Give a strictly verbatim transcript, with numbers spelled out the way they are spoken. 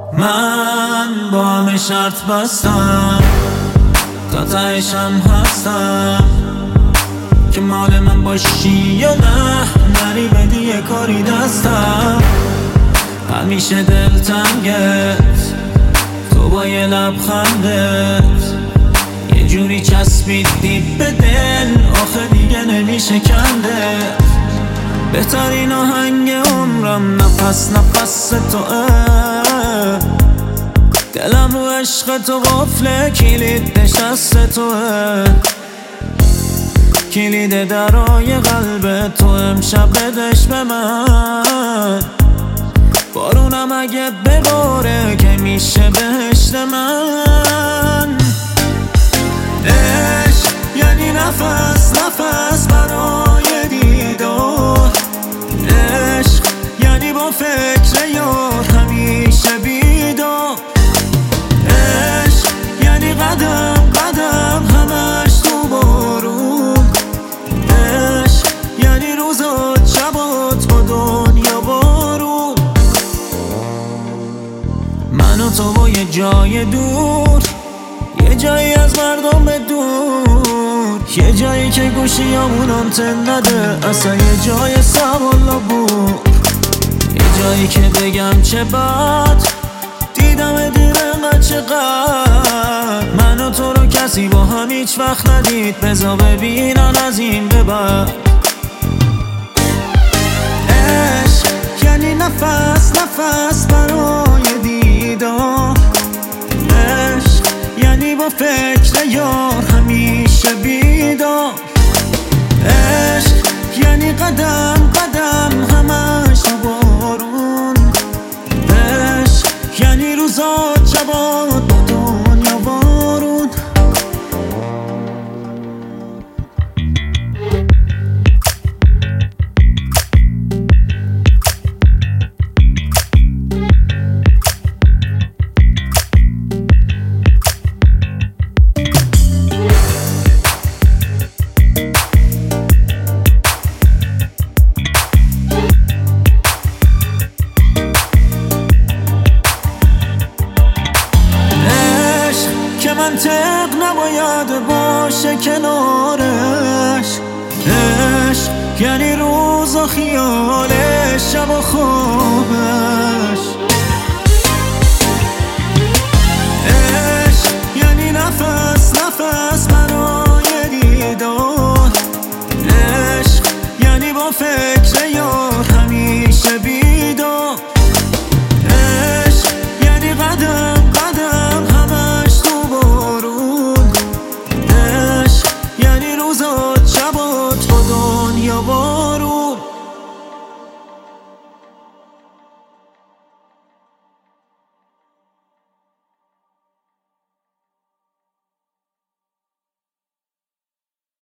من با همه شرط بستم، تا تهشم هستم که مال من باشی یا نه. نری بدی یه کاری دستم، همیشه دلتنگت تو با یه لبخندت یه جوری چسبیدی به دل، آخه دیگه نمیشه کندت. بهترین آهنگ عمرم نفس نفس توه، دلم رو عشق تو قفله، کلید نشست توه، کلید درای قلب تو امشب بدش به من. بارونم اگه بباره که میشه بهشت من. عشق یعنی نفس نفس برای دیدار، عشق یعنی با فکر یار همیشه بیدار، عشق یعنی قدم قدم همش تو بارون، عشق یعنی روزات شبات با دنیا بارون. من و تو با یه جای دور، یه جایی از مردم به دور، یه جایی که گوشی همون آنتن نده، اصلا یه جای سوالا بود، یه جایی که بگم چه بد دیدم دیر انقدر چقدر. من و تو رو کسی با هم هیچ وقت ندید، بذار ببینن از این به بعد. عشق یعنی نفس نفس برای دیدار، عشق یعنی با فکر یار همیشه بیدار، عشق یعنی قدم قدم همش تو بارون، عشق یعنی روزات شبات با دنیا بارون. منطق نباید باشه کنارش، عشق یعنی روز و خیالش شب و خوابش، عشق یعنی نفس نفس برای دیدار، عشق یعنی با فکر یار همیشه بیدار، عشق یعنی قدم قدم همش تو بارون، عشق یعنی روزات شبات با دنیا بارون.